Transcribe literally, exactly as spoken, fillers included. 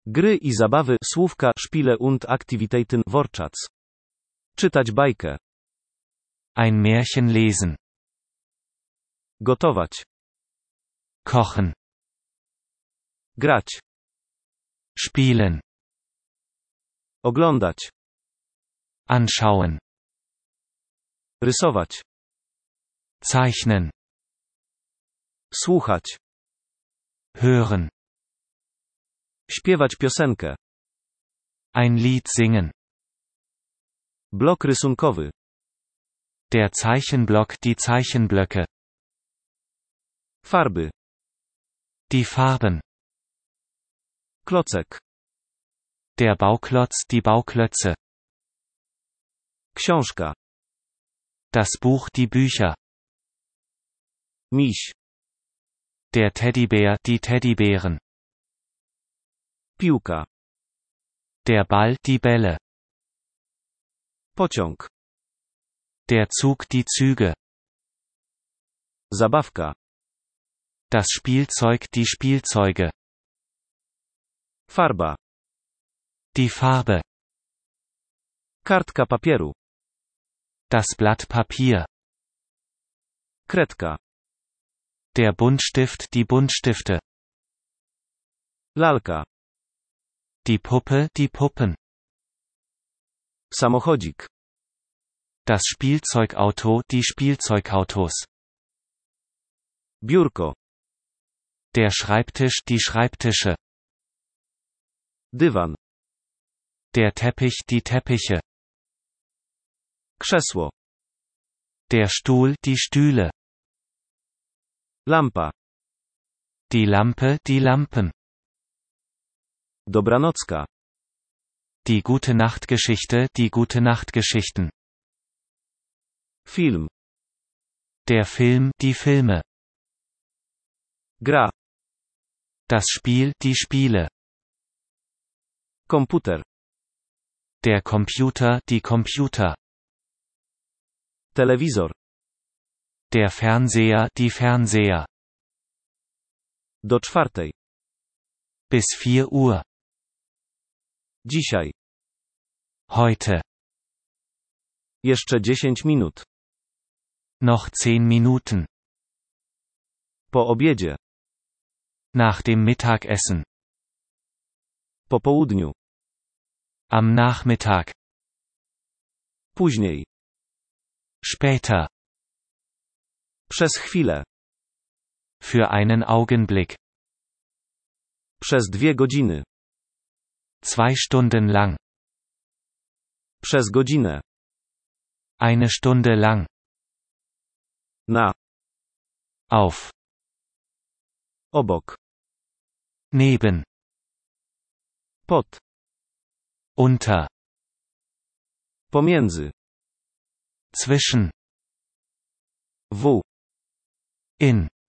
Gry i zabawy, słówka, Spiele und Aktivitäten, Wortschatz. Czytać bajkę. Ein Märchen lesen. Gotować. Kochen. Grać. Spielen. Oglądać. Anschauen. Rysować. Zeichnen. Słuchać. Hören. Śpiewać piosenkę. Ein Lied singen. Blok rysunkowy. Der Zeichenblock, die Zeichenblöcke. Farby. Die Farben. Klocek. Der Bauklotz, die Bauklötze. Książka. Das Buch, die Bücher. Miś. Der Teddybär, die Teddybären. Piłka. Der Ball, die Bälle. Pociąg. Der Zug, die Züge. Zabawka. Das Spielzeug, die Spielzeuge. Farba. Die Farbe. Kartka papieru. Das Blatt Papier. Kredka. Der Buntstift, die Buntstifte. Lalka. Die Puppe, die Puppen. Samochodzik. Das Spielzeugauto, die Spielzeugautos. Biurko. Der Schreibtisch, die Schreibtische. Dywan. Der Teppich, die Teppiche. Krzesło. Der Stuhl, die Stühle. Lampa. Die Lampe, die Lampen. Dobranocka. Die Gute-Nacht-Geschichte, die Gute-Nacht-Geschichten. Film. Der Film, die Filme. Gra. Das Spiel, die Spiele. Komputer. Der Computer, die Computer. Telewizor. Der Fernseher, die Fernseher. Do czwartej. Bis vier Uhr. Dzisiaj. Heute. Jeszcze dziesięć minut. Noch zehn Minuten. Po obiedzie. Nach dem Mittagessen. Po południu. Am Nachmittag. Później. Später. Przez chwilę. Für einen Augenblick. Przez dwie godziny. Zwei Stunden lang. Przez godzinę. Eine Stunde lang. Na. Auf. Obok. Neben. Pod. Unter. Pomiędzy. Zwischen. W. In.